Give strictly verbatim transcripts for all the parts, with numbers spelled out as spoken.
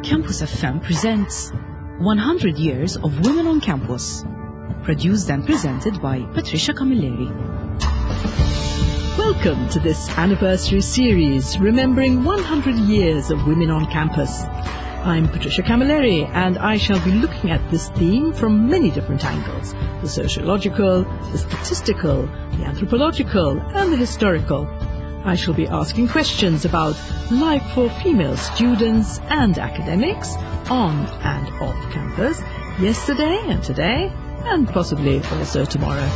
Campus F M presents one hundred Years of Women on Campus, produced and presented by Patricia Camilleri. Welcome to this anniversary series, remembering one hundred years of women on campus. I'm Patricia Camilleri, and I shall be looking at this theme from many different angles: the sociological, the statistical, the anthropological, and the historical. I shall be asking questions about life for female students and academics on and off campus, yesterday and today, and possibly also tomorrow.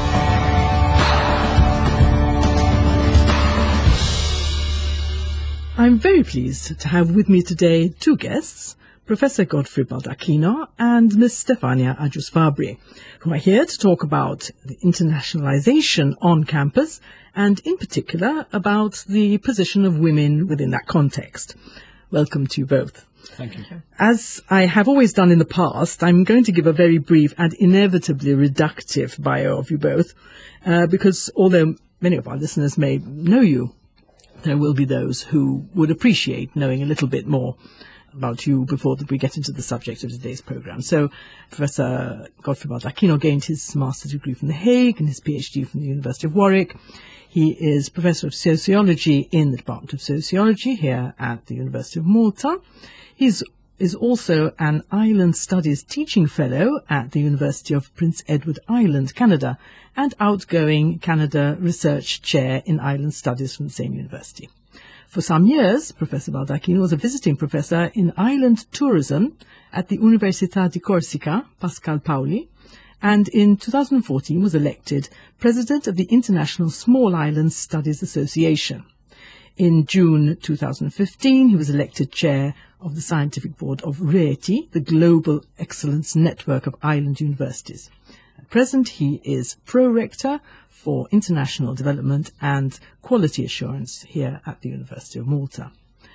I'm very pleased to have with me today two guests, Professor Godfrey Baldacchino and Miss Stefania Ajus-Fabri, who are here to talk about the internationalization on campus and in particular about the position of women within that context. Welcome to you both. Thank you. As I have always done in the past, I'm going to give a very brief and inevitably reductive bio of you both, uh, because although many of our listeners may know you, there will be those who would appreciate knowing a little bit more about you before we get into the subject of today's program. So, Professor Godfrey Baldacchino gained his master's degree from The Hague and his PhD from the University of Warwick. He is Professor of Sociology in the Department of Sociology here at the University of Malta. He is also an Island Studies Teaching Fellow at the University of Prince Edward Island, Canada, and outgoing Canada Research Chair in Island Studies from the same university. For some years, Professor Baldacchino was a visiting professor in island tourism at the Università di Corsica, Pascal Paoli, and in two thousand fourteen was elected President of the International Small Islands Studies Association. In June two thousand fifteen, he was elected Chair of the Scientific Board of RETI, the Global Excellence Network of Island Universities. At present, he is Pro-Rector for International Development and Quality Assurance here at the University of Malta.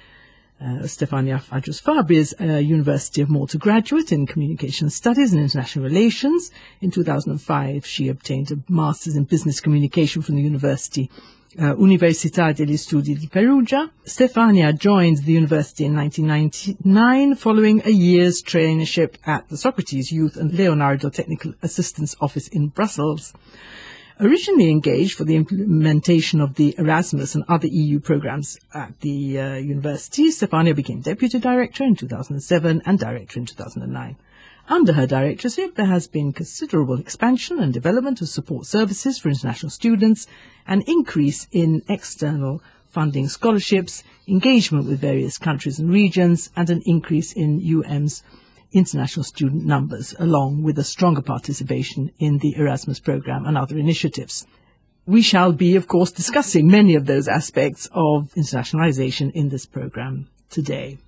Uh, Stefania Ajus-Fabri is a University of Malta graduate in Communication Studies and International Relations. In two thousand five, she obtained a Master's in Business Communication from the University uh, Università degli Studi di Perugia. Stefania joined the university in nineteen ninety-nine following a year's traineeship at the Socrates Youth and Leonardo Technical Assistance Office in Brussels. Originally engaged for the implementation of the Erasmus and other E U programs at the uh, university, Stefania became Deputy Director in two thousand seven and Director in two thousand nine. Under her directorship, there has been considerable expansion and development of support services for international students, an increase in external funding scholarships, engagement with various countries and regions, and an increase in U M's international student numbers, along with a stronger participation in the Erasmus program and other initiatives. We shall be, of course, discussing many of those aspects of internationalization in this program today.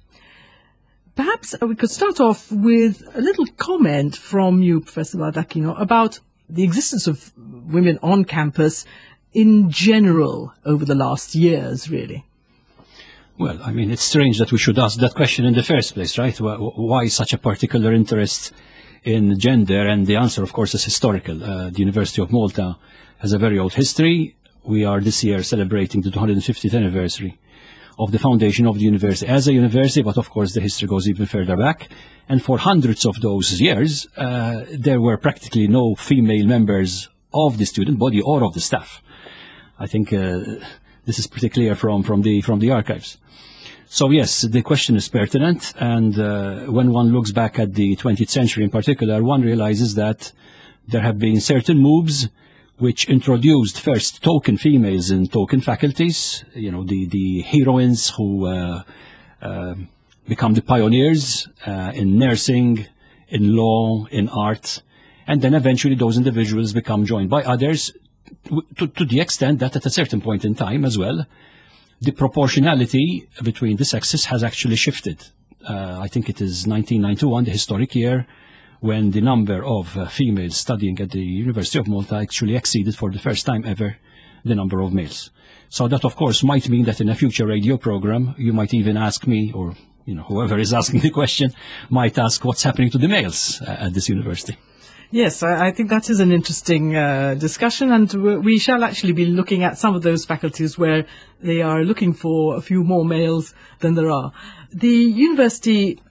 Perhaps we could start off with a little comment from you, Professor Baldacchino, about the existence of women on campus in general over the last years, really. Well, I mean, it's strange that we should ask that question in the first place, right? Why such a particular interest in gender? And the answer, of course, is historical. Uh, the University of Malta has a very old history. We are this year celebrating the two hundred fiftieth anniversary of the foundation of the university as a university, but of course the history goes even further back. And for hundreds of those years, uh, there were practically no female members of the student body or of the staff. I think uh, this is pretty clear from, from, the, from the archives. So yes, the question is pertinent, and uh, when one looks back at the twentieth century in particular, one realizes that there have been certain moves which introduced first token females in token faculties, you know, the, the heroines who uh, uh, become the pioneers uh, in nursing, in law, in art, and then eventually those individuals become joined by others to, to the extent that at a certain point in time as well, the proportionality between the sexes has actually shifted. Uh, I think it is nineteen ninety-one, the historic year, when the number of uh, females studying at the University of Malta actually exceeded for the first time ever the number of males. So that, of course, might mean that in a future radio program, you might even ask me, or you know, whoever is asking the question, might ask what's happening to the males uh, at this university. Yes, I, I think that is an interesting uh, discussion, and we shall actually be looking at some of those faculties where they are looking for a few more males than there are. The university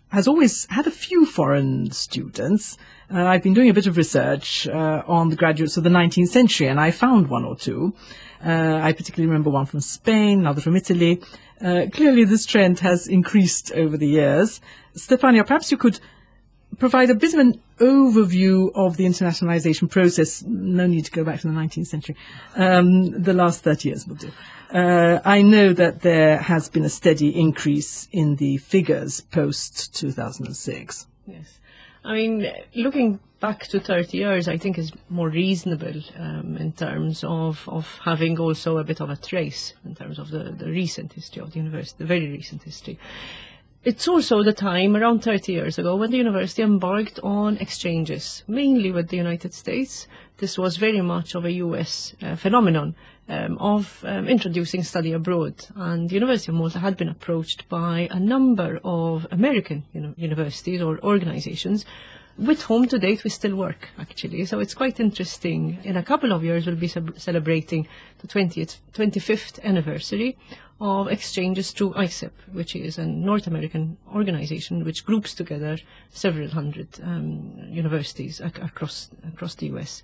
has always had a few foreign students. Uh, I've been doing a bit of research uh, on the graduates of the nineteenth century, and I found one or two. Uh, I particularly remember one from Spain, another from Italy. Uh, clearly, this trend has increased over the years. Stefania, perhaps you could provide a bit of an overview of the internationalization process. No need to go back to the nineteenth century. Um, the last thirty years will do. Uh, I know that there has been a steady increase in the figures post two thousand six. Yes. I mean, looking back to thirty years, I think is more reasonable um, in terms of, of having also a bit of a trace in terms of the, the recent history of the university, the very recent history. It's also the time, around thirty years ago, when the university embarked on exchanges, mainly with the United States. This was very much of a U S uh, phenomenon um, of um, introducing study abroad. And the University of Malta had been approached by a number of American you know, universities or organizations with whom to date we still work, actually. So it's quite interesting. In a couple of years, we'll be celebrating the twentieth, twenty-fifth anniversary of exchanges through I C E P, which is a North American organization which groups together several hundred um, universities ac across, across the U S.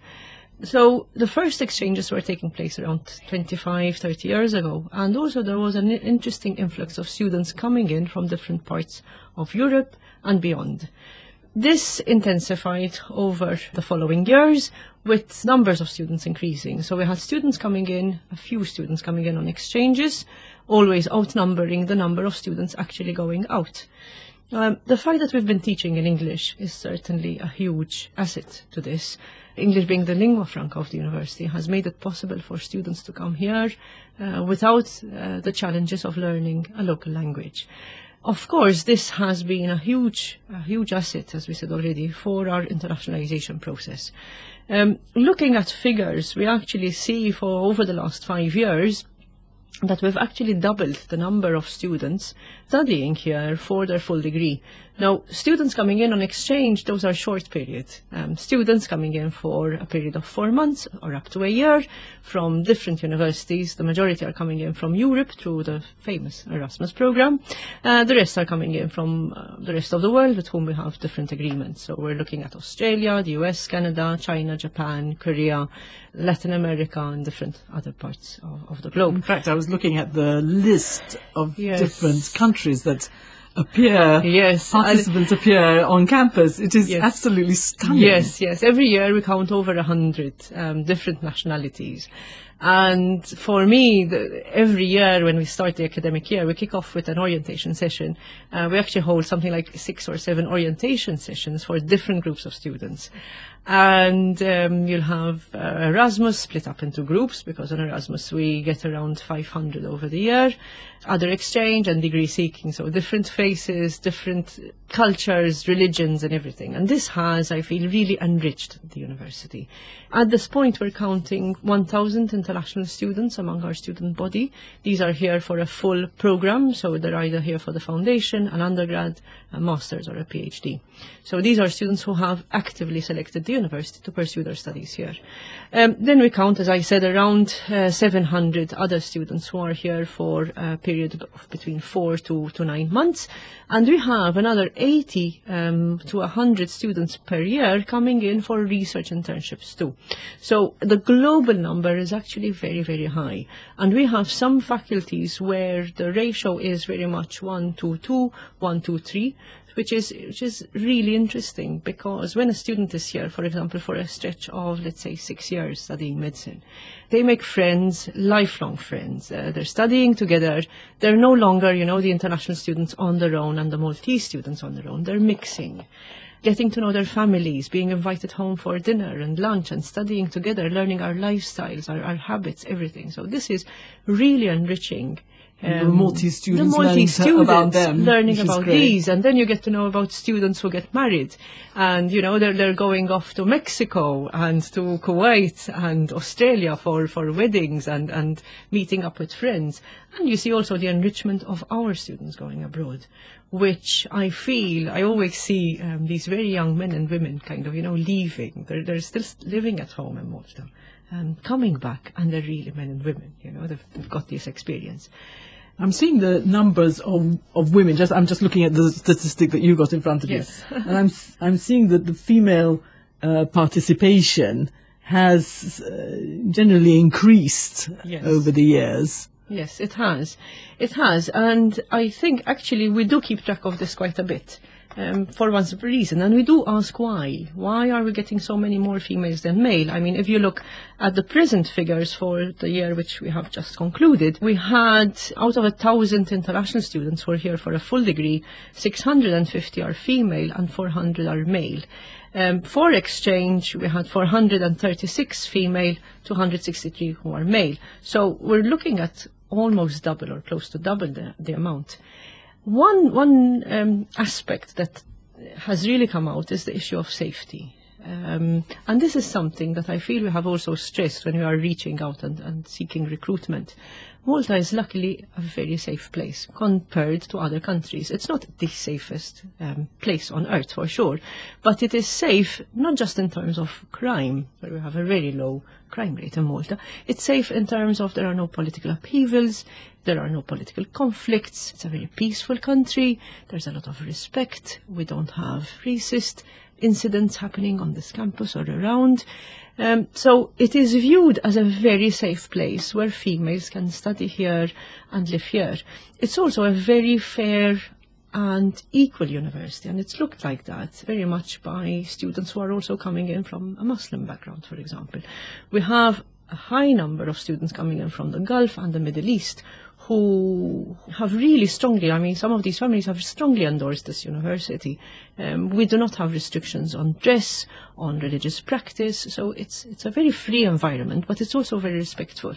So the first exchanges were taking place around twenty-five, thirty years ago. And also there was an interesting influx of students coming in from different parts of Europe and beyond. This intensified over the following years with numbers of students increasing. So we had students coming in, a few students coming in on exchanges, always outnumbering the number of students actually going out. Um, the fact that we've been teaching in English is certainly a huge asset to this. English being the lingua franca of the university has made it possible for students to come here uh, without uh, the challenges of learning a local language. Of course, this has been a huge, a huge asset, as we said already, for our internationalization process. Um, looking at figures, we actually see for over the last five years that we've actually doubled the number of students studying here for their full degree. Now, students coming in on exchange, those are short periods. Um, students coming in for a period of four months or up to a year from different universities. The majority are coming in from Europe through the famous Erasmus program. Uh, the rest are coming in from uh, the rest of the world with whom we have different agreements. So we're looking at Australia, the U S, Canada, China, Japan, Korea, Latin America, and different other parts of, of the globe. In fact, I was looking at the list of Yes. different countries that appear, Yes, participants appear on campus. It is Yes. absolutely stunning. Yes, yes. Every year we count over a hundred um, different nationalities. And for me, the, every year when we start the academic year, we kick off with an orientation session. Uh, we actually hold something like six or seven orientation sessions for different groups of students. And um, you'll have uh, Erasmus split up into groups, because on Erasmus we get around five hundred over the year. Other exchange and degree seeking, so different faces, different cultures, religions and everything. And this has, I feel, really enriched the university. At this point we're counting one thousand international students among our student body. These are here for a full program, so they're either here for the foundation, an undergrad, a master's or a PhD. So these are students who have actively selected the university to pursue their studies here. Um, then we count, as I said, around uh, seven hundred other students who are here for a period of between four to, to nine months. And we have another eighty um, to one hundred students per year coming in for research internships too. So the global number is actually very, very high. And we have some faculties where the ratio is very much one to two, one to three. Which is, which is really interesting, because when a student is here, for example, for a stretch of, let's say, six years studying medicine, they make friends, lifelong friends. Uh, they're studying together. They're no longer, you know, the international students on their own and the Maltese students on their own. They're mixing, getting to know their families, being invited home for dinner and lunch and studying together, learning our lifestyles, our, our habits, everything. So this is really enriching. Um, the Maltese students, the Maltese students about them, learning about great. these, and then you get to know about students who get married, and you know they're they're going off to Mexico and to Kuwait and Australia for for weddings and and meeting up with friends. And you see also the enrichment of our students going abroad, which I feel I always see um, these very young men and women kind of you know leaving. They're they're still living at home in Malta, and coming back, and they're really men and women. You know they've, they've got this experience. I'm seeing the numbers of, of women. Just I'm just looking at the statistic that you got in front of Yes. you, and I'm s- I'm seeing that the female uh, participation has uh, generally increased Yes. over the years. Yes, it has. It has. And I think actually we do keep track of this quite a bit. Um, for one simple reason, and we do ask why. Why are we getting so many more females than male? I mean, if you look at the present figures for the year which we have just concluded, we had, out of a thousand international students who are here for a full degree, six hundred fifty are female and four hundred are male. Um, for exchange, we had four hundred thirty-six female, two hundred sixty-three who are male. So we're looking at almost double or close to double the, the amount. One one um, aspect that has really come out is the issue of safety. Um, and this is something that I feel we have also stressed when we are reaching out and, and seeking recruitment. Malta is luckily a very safe place compared to other countries. It's not the safest um, place on earth for sure, but it is safe not just in terms of crime, where we have a very low crime rate in Malta. It's safe in terms of there are no political upheavals, there are no political conflicts, it's a very peaceful country, there's a lot of respect, we don't have racist incidents happening on this campus or around. Um, so it is viewed as a very safe place where females can study here and live here. It's also a very fair and equal university, and it's looked like that very much by students who are also coming in from a Muslim background, for example. We have a high number of students coming in from the Gulf and the Middle East who have really strongly, I mean, some of these families have strongly endorsed this university. Um, we do not have restrictions on dress, on religious practice, so it's it's a very free environment, but it's also very respectful.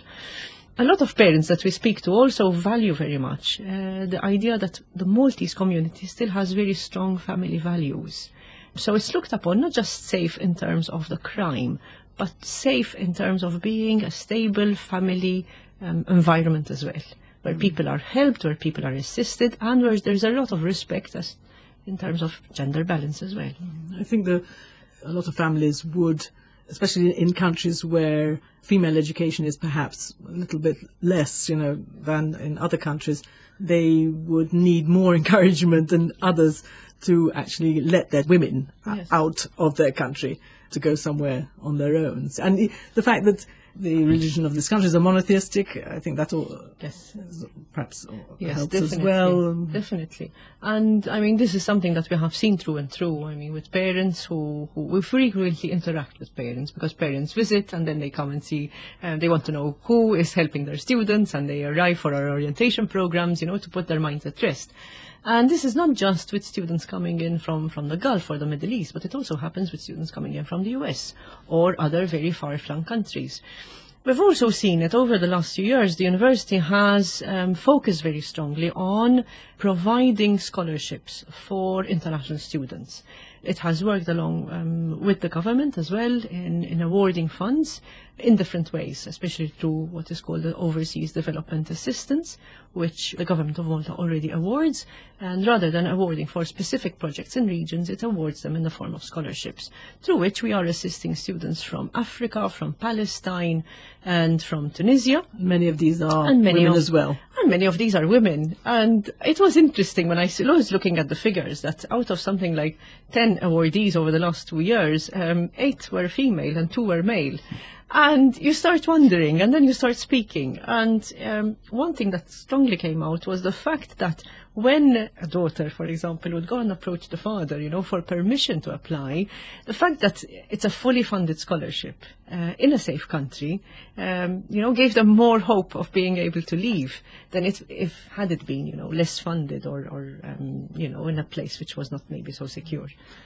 A lot of parents that we speak to also value very much uh, the idea that the Maltese community still has very strong family values. So it's looked upon not just safe in terms of the crime, but safe in terms of being a stable family um, environment as well, where people are helped, where people are assisted, and where there's a lot of respect as in terms of gender balance as well. I think that a lot of families would, especially in countries where female education is perhaps a little bit less, you know, than in other countries, they would need more encouragement than others to actually let their women Yes. out of their country to go somewhere on their own. And i- the fact that the religion of this country is a monotheistic, I think that all Yes. perhaps Yes, helps definitely, as well. definitely. And I mean, this is something that we have seen through and through. I mean, with parents who, who we frequently interact with parents because parents visit and then they come and see, and they want to know who is helping their students, and they arrive for our orientation programs, you know, to put their minds at rest. And this is not just with students coming in from, from the Gulf or the Middle East, but it also happens with students coming in from the U S or other very far-flung countries. We've also seen it over the last few years. The university has um, focused very strongly on providing scholarships for international students. It has worked along um, with the government as well in, in awarding funds in different ways, especially through what is called the Overseas Development Assistance, which the government of Malta already awards. And rather than awarding for specific projects in regions, it awards them in the form of scholarships, through which we are assisting students from Africa, from Palestine, and from Tunisia. Many of these are And many women of- as well. And many of these are women. And it was interesting when I s- was looking at the figures that out of something like ten awardees over the last two years, um, eight were female and two were male. And you start wondering, and then you start speaking. And um, one thing that strongly came out was the fact that when a daughter, for example, would go and approach the father, you know, for permission to apply, the fact that it's a fully funded scholarship uh, in a safe country, um, you know, gave them more hope of being able to leave than it, if had it been, you know, less funded or, or um, you know, in a place which was not maybe so secure.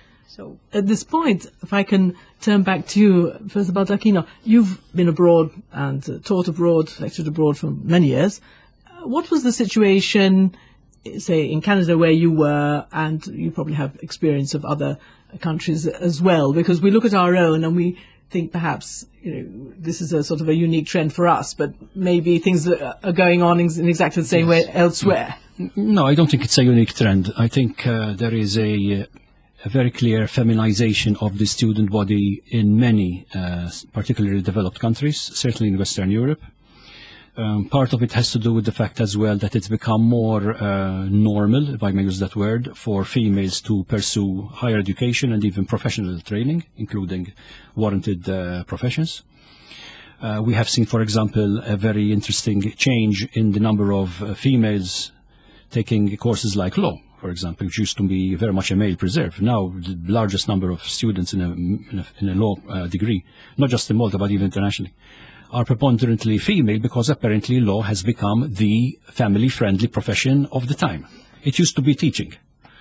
So At this point, if I can turn back to you, first about Akina, you've been abroad and uh, taught abroad, lectured abroad for many years. Uh, what was the situation, say, in Canada where you were, and you probably have experience of other countries as well, because we look at our own and we think perhaps, you know, this is a sort of a unique trend for us, but maybe things are are going on in in exactly the same way elsewhere. No, I don't think it's a unique trend. I think uh, there is a, a very clear feminization of the student body in many, uh, particularly developed countries, certainly in Western Europe. Um, part of it has to do with the fact as well that it's become more uh, normal, if I may use that word, for females to pursue higher education and even professional training, including warranted uh, professions. Uh, we have seen, for example, a very interesting change in the number of uh, females taking courses like law, for example, which used to be very much a male preserve. Now, the largest number of students in a, in a, in a law uh, degree, not just in Malta, but even internationally, are preponderantly female because apparently law has become the family-friendly profession of the time. It used to be teaching.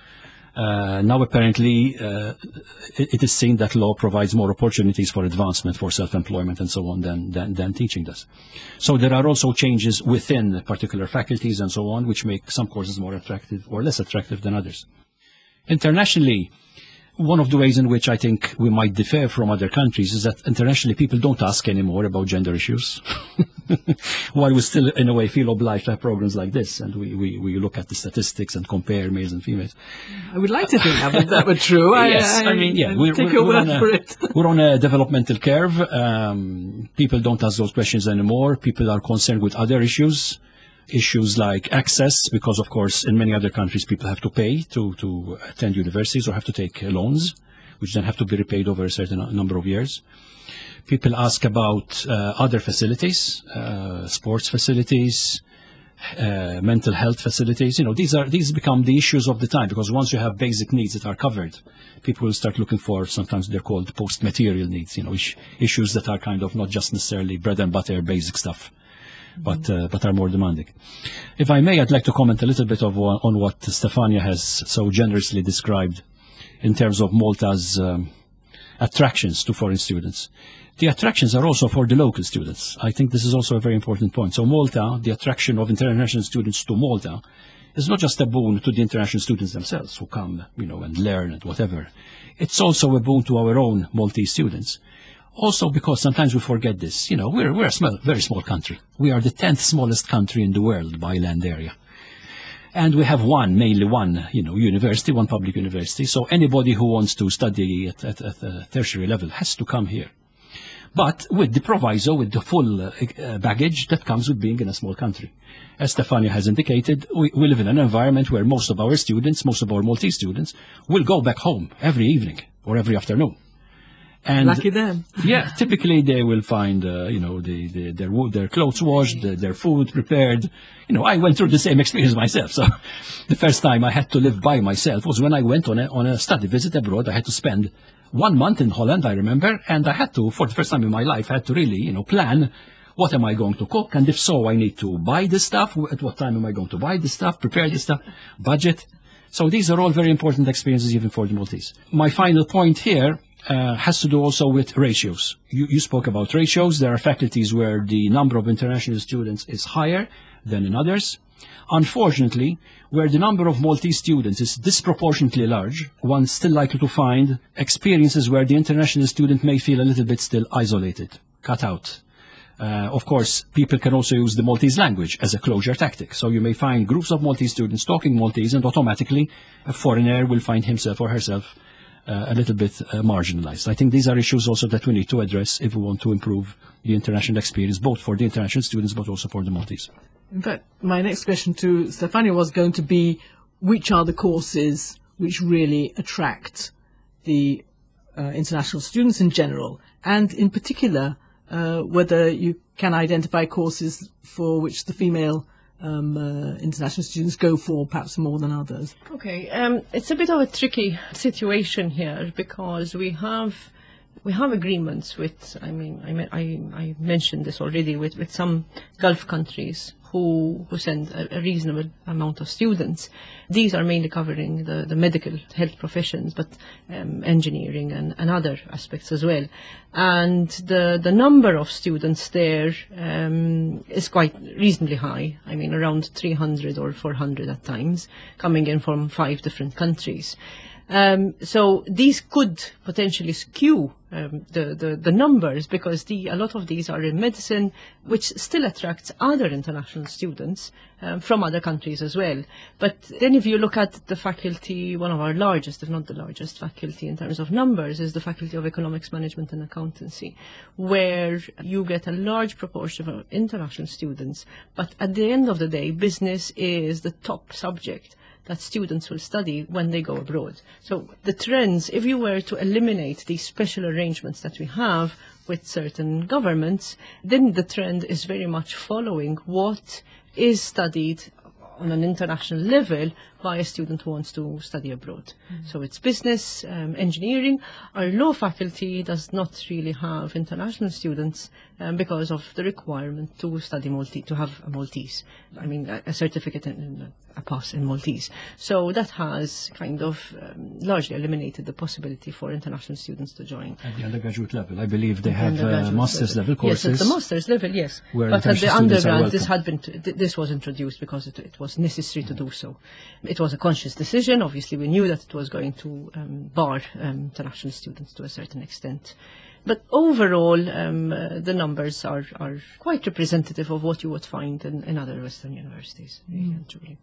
Uh, now apparently uh, it, it is seen that law provides more opportunities for advancement, for self-employment and so on than, than, than teaching does. So there are also changes within particular faculties and so on which make some courses more attractive or less attractive than others. Internationally, one of the ways in which I think we might differ from other countries is that internationally people don't ask anymore about gender issues. While we still, in a way, feel obliged to have programs like this, and we, we, we look at the statistics and compare males and females. I would like to think that, were- that were true. I, Yes, I, I mean, yeah, I we're, take we're, your we're, word on for a, it. we're on a developmental curve. Um, people don't ask those questions anymore. People are concerned with other issues, issues like access, because, of course, in many other countries, people have to pay to, to attend universities or have to take uh, loans, which then have to be repaid over a certain nu- number of years. People ask about uh, other facilities, uh, sports facilities, uh, mental health facilities. You know, these are these become the issues of the time, because once you have basic needs that are covered, people will start looking for, sometimes they're called post-material needs, you know, ish, issues that are kind of not just necessarily bread and butter, basic stuff, but uh, but are more demanding. If I may, I'd like to comment a little bit of, uh, on what Stefania has so generously described in terms of Malta's um, attractions to foreign students. The attractions are also for the local students. I think this is also a very important point. So Malta, the attraction of international students to Malta is not just a boon to the international students themselves who come, you know, and learn and whatever. It's also a boon to our own Maltese students. Also because sometimes we forget this. You know, we're, we're a small, very small country. We are the tenth smallest country in the world by land area. And we have one, mainly one, you know, university, one public university. So anybody who wants to study at, at, at a tertiary level has to come here. But with the proviso, with the full uh, uh, baggage that comes with being in a small country. As Stefania has indicated, we, we live in an environment where most of our students, most of our Maltese students, will go back home every evening or every afternoon. And Lucky them. yeah, typically they will find, uh, you know, the, the, their wo- their clothes washed, the, their food prepared. You know, I went through the same experience myself. So the first time I had to live by myself was when I went on a, on a study visit abroad. I had to spend one month in Holland, I remember, and I had to, for the first time in my life, I had to really, you know, plan what am I going to cook, and if so, I need to buy this stuff. At what time am I going to buy this stuff, prepare this stuff, budget. So these are all very important experiences even for the Maltese. My final point here Uh, has to do also with ratios. You, you spoke about ratios. There are faculties where the number of international students is higher than in others. Unfortunately, where the number of Maltese students is disproportionately large, one's still likely to find experiences where the international student may feel a little bit still isolated, cut out. Uh, of course, people can also use the Maltese language as a closure tactic. So you may find groups of Maltese students talking Maltese, and automatically a foreigner will find himself or herself Uh, a little bit uh, marginalized. I think these are issues also that we need to address if we want to improve the international experience, both for the international students but also for the Maltese. In fact, my next question to Stefania was going to be, which are the courses which really attract the uh, international students in general, and in particular, uh, whether you can identify courses for which the female Um, uh, international students go for perhaps more than others? Okay, um, it's a bit of a tricky situation here because we have we have agreements with. I mean, I me- I, I mentioned this already with, with some Gulf countries who who send a, a reasonable amount of students. These are mainly covering the, the medical health professions, but um, engineering and, and other aspects as well. And the the number of students there um, is quite reasonably high. I mean, around three hundred or four hundred at times, coming in from five different countries. Um, so these could potentially skew um, the, the, the numbers, because the, a lot of these are in medicine, which still attracts other international students um, from other countries as well. But then if you look at the faculty, one of our largest, if not the largest faculty in terms of numbers, is the Faculty of Economics, Management and Accountancy, where you get a large proportion of international students. But at the end of the day, business is the top subject that students will study when they go abroad. So the trends, if you were to eliminate these special arrangements that we have with certain governments, then the trend is very much following what is studied on an international level by a student who wants to study abroad. Mm. So it's business, um, engineering. Our law faculty does not really have international students um, because of the requirement to study Maltese, to have a Maltese, I mean a, a certificate in, in a pass in Maltese. So that has kind of um, largely eliminated the possibility for international students to join. At the undergraduate level, I believe they have uh, master's level, level courses. Yes, at the master's level, yes. But at the undergrad, this had been t this was introduced because it, it was necessary to do so. It was a conscious decision. Obviously, we knew that it was going to um, bar um, international students to a certain extent. But overall, um, uh, the numbers are, are quite representative of what you would find in, in other Western universities. Mm. Really.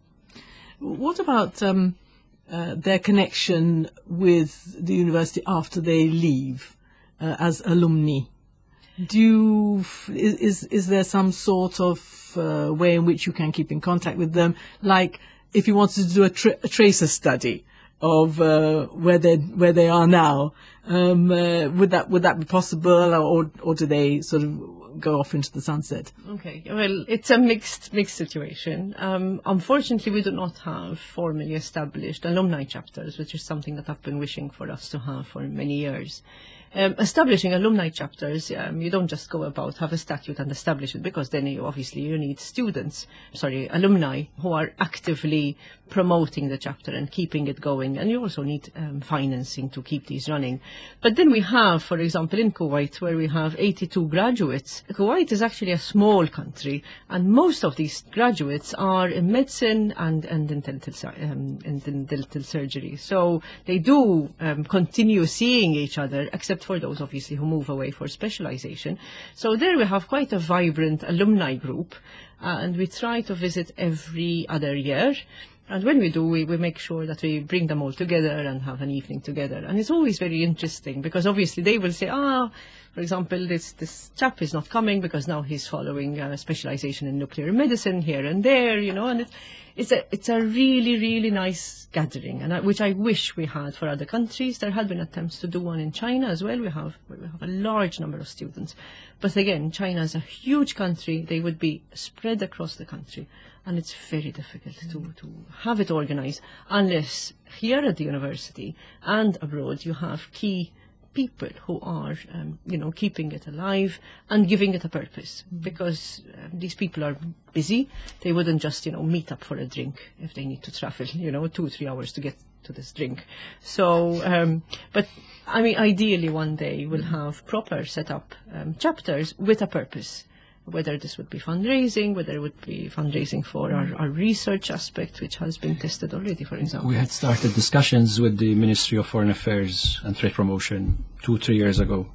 What about um, uh, their connection with the university after they leave uh, as alumni? Do you, is, is there some sort of uh, way in which you can keep in contact with them? Like if you wanted to do a, tra a tracer study of uh, where they where they are now, um, uh, would that would that be possible, or or do they sort of go off into the sunset? Okay, well, it's a mixed mixed situation. Um, unfortunately, we do not have formally established alumni chapters, which is something that I've been wishing for us to have for many years. Um, establishing alumni chapters, um, you don't just go about, have a statute and establish it, because then you obviously you need students, sorry, alumni who are actively promoting the chapter and keeping it going, and you also need um, financing to keep these running. But then we have, for example, in Kuwait, where we have eighty-two graduates. Kuwait is actually a small country, and most of these graduates are in medicine and, and in dental, um, in dental surgery. So they do um, continue seeing each other, except for those obviously who move away for specialization. So there we have quite a vibrant alumni group, uh, and we try to visit every other year. And when we do, we, we make sure that we bring them all together and have an evening together. And it's always very interesting, because obviously they will say, ah, for example, this, this chap is not coming because now he's following a specialization in nuclear medicine here and there, you know, and it's, it's a, it's a really, really nice gathering, and I, which I wish we had for other countries. There had been attempts to do one in China as well. We have, we have a large number of students. But again, China is a huge country. They would be spread across the country, and it's very difficult to, to have it organized unless here at the university and abroad you have key people who are, um, you know, keeping it alive and giving it a purpose. Because um, these people are busy. They wouldn't just, you know, meet up for a drink if they need to travel, you know, two, three hours to get to this drink. So, um, but I mean, ideally one day we'll have proper set up um, chapters with a purpose. Whether this would be fundraising, whether it would be fundraising for our, our research aspect, which has been tested already, for example. We had started discussions with the Ministry of Foreign Affairs and Trade Promotion two, three years ago,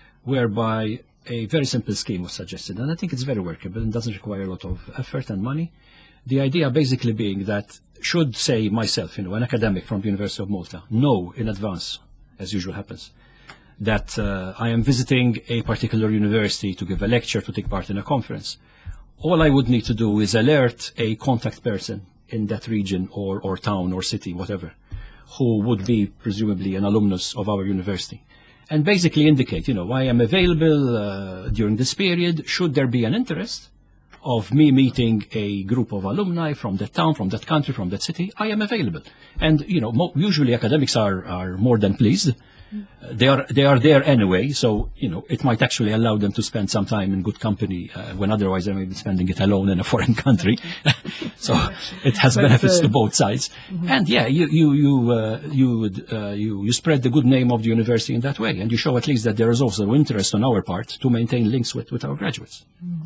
whereby a very simple scheme was suggested, and I think it's very workable and doesn't require a lot of effort and money. The idea basically being that should, say, myself, you know, an academic from the University of Malta, know in advance, as usually happens, that uh, I am visiting a particular university to give a lecture, to take part in a conference. All I would need to do is alert a contact person in that region or, or town or city, whatever, who would be presumably an alumnus of our university, and basically indicate, you know, I am available uh, during this period. Should there be an interest of me meeting a group of alumni from that town, from that country, from that city, I am available. And, you know, mo usually academics are, are more than pleased. Uh, they are they are there anyway, so you know it might actually allow them to spend some time in good company uh, when otherwise they may be spending it alone in a foreign country. So it has benefits to both sides. Mm-hmm. And yeah, you you you uh, you, would, uh, you you spread the good name of the university in that way, and you show at least that there is also interest on our part to maintain links with with our graduates.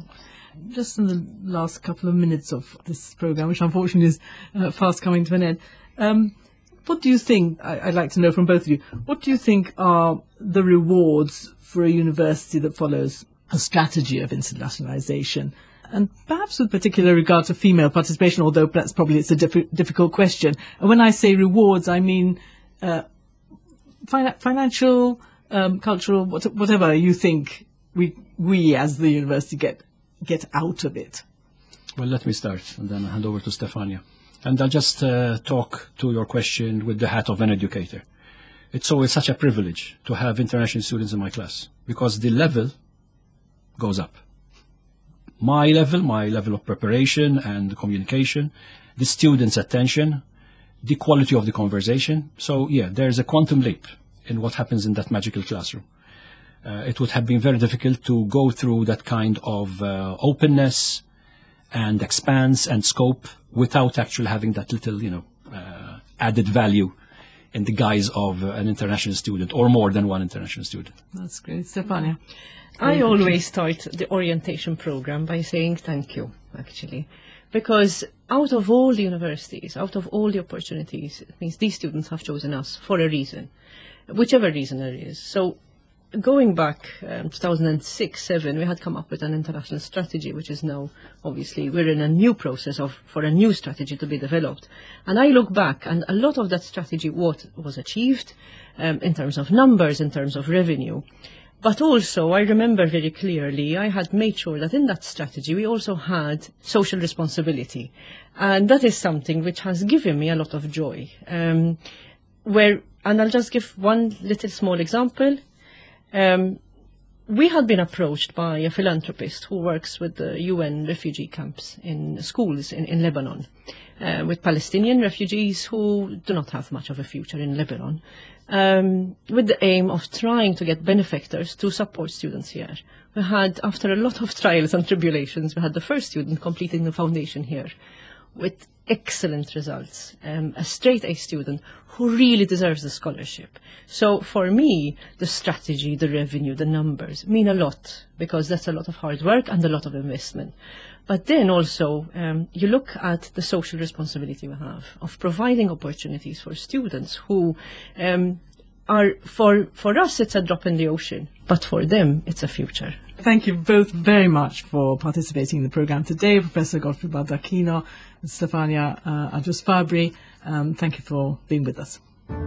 Mm. Just in the last couple of minutes of this program, which unfortunately is uh, fast coming to an end. Um, what do you think, I, I'd like to know from both of you, what do you think are the rewards for a university that follows a strategy of internationalization? And perhaps with particular regard to female participation, although that's probably it's a diff- difficult question. And when I say rewards, I mean uh, fin- financial, um, cultural, what, whatever you think we we as the university get get out of it. Well, let me start, and then I'll hand over to Stefania. And I'll just uh, talk to your question with the hat of an educator. It's always such a privilege to have international students in my class, because the level goes up. My level, my level of preparation and communication, the students' attention, the quality of the conversation. So, yeah, there's a quantum leap in what happens in that magical classroom. Uh, it would have been very difficult to go through that kind of uh, openness and expanse and scope without actually having that little, you know, uh, added value in the guise of uh, an international student or more than one international student. That's great. Stefania? I always start the orientation program by saying thank you, actually, because out of all the universities, out of all the opportunities, it means these students have chosen us for a reason, whichever reason there is. So going back um, two thousand six seven, we had come up with an international strategy, which is now, obviously, we're in a new process of for a new strategy to be developed. And I look back, and a lot of that strategy what was achieved um, in terms of numbers, in terms of revenue. But also, I remember very clearly, I had made sure that in that strategy, we also had social responsibility. And that is something which has given me a lot of joy. Um, where, and I'll just give one little small example. Um, we had been approached by a philanthropist who works with the U N refugee camps in schools in, in Lebanon, uh, with Palestinian refugees who do not have much of a future in Lebanon, um, with the aim of trying to get benefactors to support students here. We had, after a lot of trials and tribulations, we had the first student completing the foundation here with excellent results, um, a straight-A student who really deserves the scholarship. So for me, the strategy, the revenue, the numbers mean a lot, because that's a lot of hard work and a lot of investment. But then also, um, you look at the social responsibility we have of providing opportunities for students who um, are, for, for us, it's a drop in the ocean, but for them, it's a future. Thank you both very much for participating in the programme today, Professor Godfrey Baldacchino and Stefania uh, Adjus-Fabri. Um, thank you for being with us.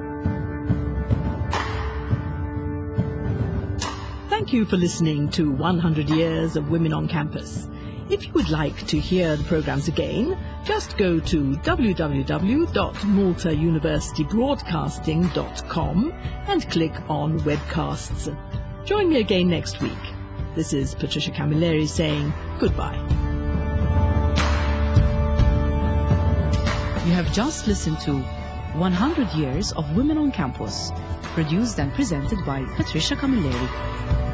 Thank you for listening to one hundred Years of Women on Campus. If you would like to hear the programmes again, just go to w w w dot malta university broadcasting dot com and click on webcasts. Join me again next week. This is Patricia Camilleri saying goodbye. You have just listened to one hundred Years of Women on Campus, produced and presented by Patricia Camilleri.